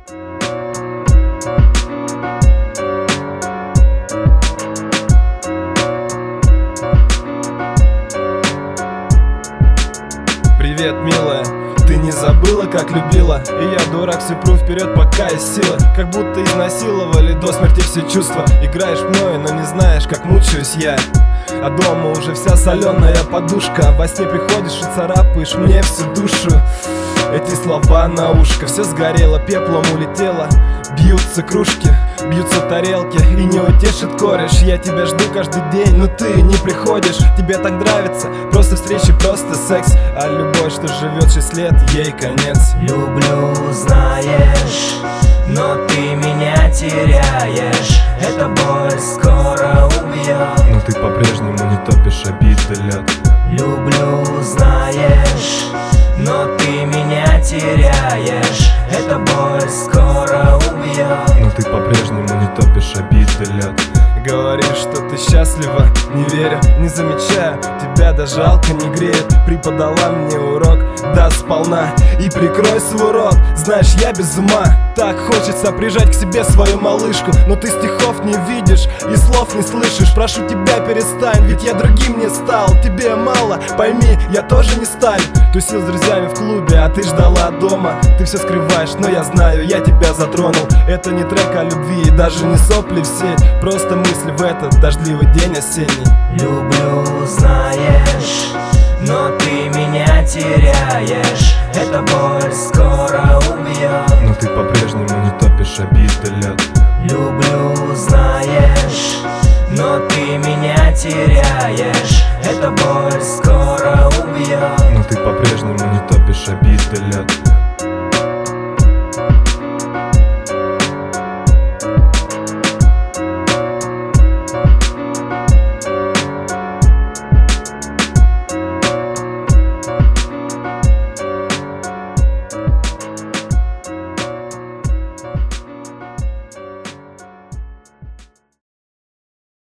Привет, милая, ты не забыла, как любила? И я, дурак, все пру вперед, пока есть сила. Как будто изнасиловали до смерти все чувства. Играешь мною, но не знаешь, как мучаюсь я. А дома уже вся соленая подушка. Во сне приходишь и царапаешь мне всю душу. Эти слова на ушко, все сгорело, пеплом улетело. Бьются кружки, бьются тарелки, и не утешит кореш. Я тебя жду каждый день, но ты не приходишь. Тебе так нравится, просто встречи, просто секс. А любовь, что живет 6 лет, ей конец. Люблю, знаешь, но ты меня теряешь. Эта боль скоро убьет. Но ты по-прежнему не топишь обиды лед. Люблю, знаешь, но ты меня теряешь. Эта боль скоро убьет. Но ты по-прежнему не топишь обиды лед. Говоришь, что ты счастлива, не верю, не замечаю. Тебя даже жалко не греет. Преподала мне урок, да сполна. И прикрой свой рот, знаешь, я без ума. Так хочется прижать к себе свою малышку. Но ты стихов не видишь и слов не слышишь. Прошу тебя, перестань, ведь я другим не стал. Тебе мало, пойми, я тоже не стану. Тусил с друзьями в клубе, а ты ждала дома. Ты все скрываешь, но я знаю, я тебя затронул. Это не трек о любви и даже не сопли в сеть. Просто мысли в этот дождливый день осенний. Люблю, знаешь, но ты меня теряешь. Эта боль скоро убьет.